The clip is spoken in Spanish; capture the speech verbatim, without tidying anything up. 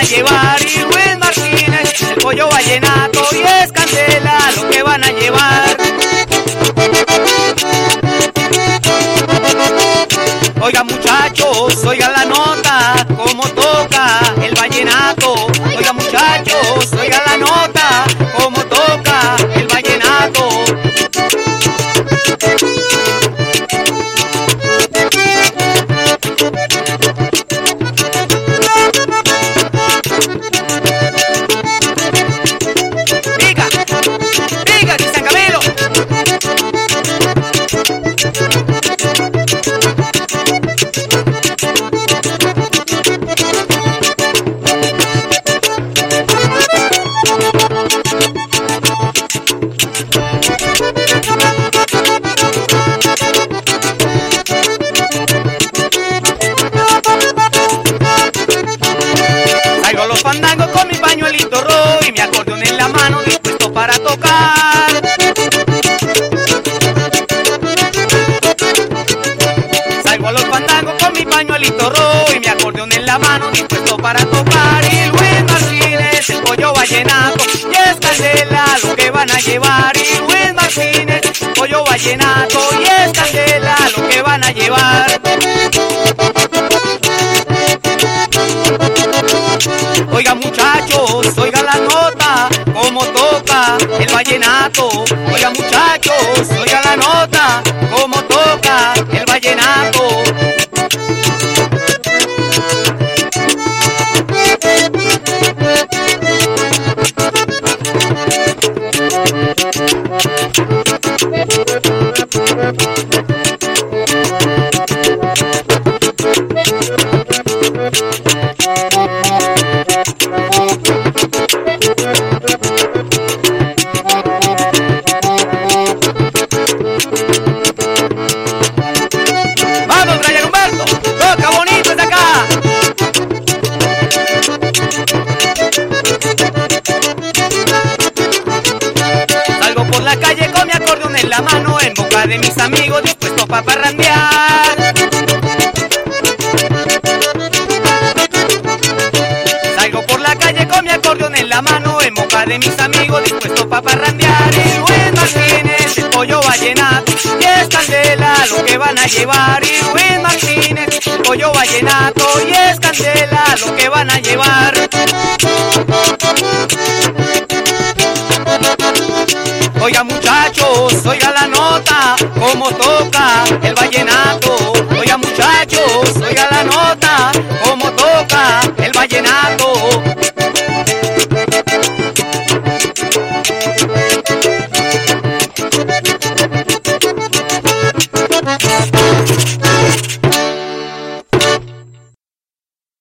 a llevar. Y Luis Martínez, el pollo vallenato y es candela lo que van a llevar. Oiga muchachos, oiga la nota, como toca el vallenato. Oiga muchachos, oiga la nota, como toca el vallenato. Diga, diga Cristian Camilo. Traigo los fandangos con mi pañuelito rojo y mi acordeón en la mano dispuesto para tocar. Salgo a los fandangos con mi pañuelito rojo y mi acordeón en la mano dispuesto para tocar. Y Luis Martínez, el pollo vallenato y es candela lo que van a llevar. Y Luis Martínez, el pollo vallenato y es candela lo que van a llevar. Oiga muchachos, oiga la nota, como toca el vallenato. Oiga muchachos, oiga la nota, como toca el vallenato. Vamos, Brian Humberto, toca bonito desde acá. Salgo por la calle con mi acordeón en la mano, en boca de mis amigos dispuesto pa' parrandear. Salgo por la calle con mi acordeón en la mano, en boca de mis amigos dispuesto pa' parrandear. Y Luis Martínez, el pollo vallenato y es candela lo que van a llevar. Y Luis Martínez, el pollo vallenato y es candela lo que van a llevar. Oiga muchachos, oiga la nota, como toca el vallenato.